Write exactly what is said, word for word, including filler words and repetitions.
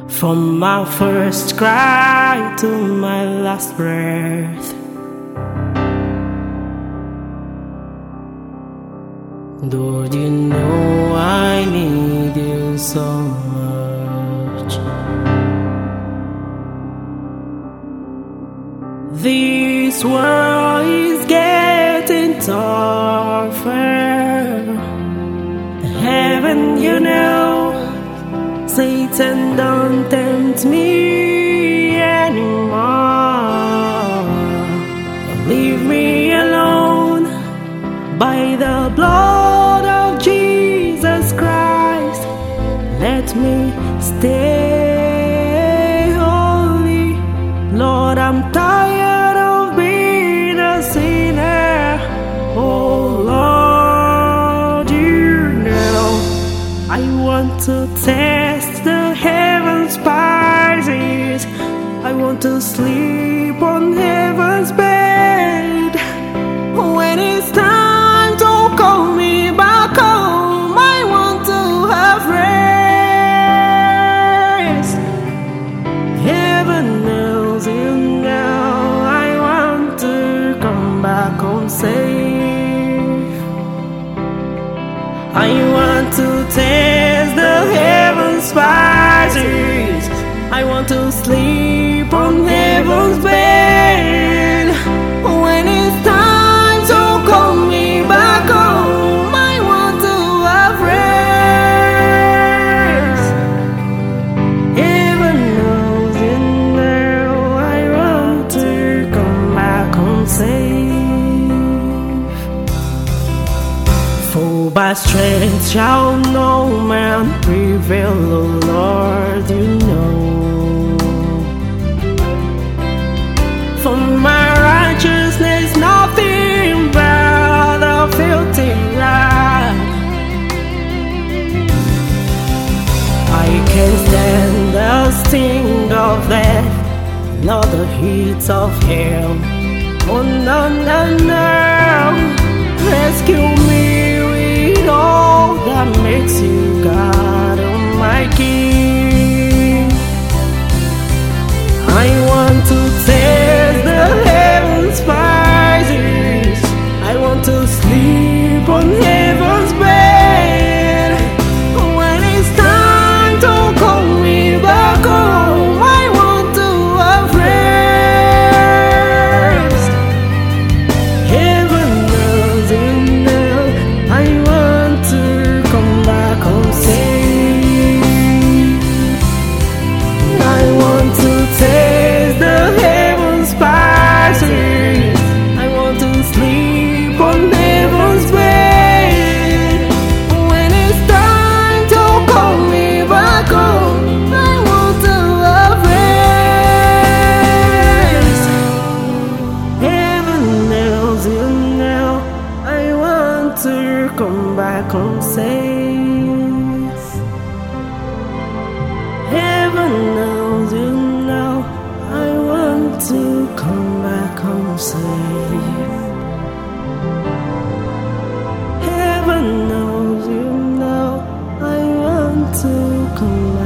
From my first cry to my last breath, Lord, you know I need you so much. This world is getting tougher. Heaven, you know, Satan don't tempt me anymore. Leave me alone by the blood of Jesus Christ. Let me stay holy. Lord, I'm tired of being a sinner. Oh Lord, you know I want to taste the heaven's spices. I want to sleep on heaven's bed. When it's time to call me back home, I want to have rest. Heaven knows you know I want to come back home safe. I want to taste the heaven's spices. I want to sleep on heaven's bed. When it's time to call me back home, I want to have rest. Heaven knows you know I want to come back home safe. For by strength shall no man prevail, O Lord, you know. For my righteousness nothing but a filthy rag. I can't stand the sting of death, nor the heat of hell. Oh no, no, no. Rescue me with all that makes you God, oh my King. I want to taste the heaven's spices. I want to sleep on heaven's bed. When it's time to call me back home, I want to have rest. Heaven knows you know I want to come back home safe. I want to taste the heaven's spices. I want to sleep on heaven's bed. When it's time to call me back home, I want to have rest. Heaven knows you know I want to come back home safe. Heaven knows you know I want to come back home safe. Heaven knows you know I want to come back.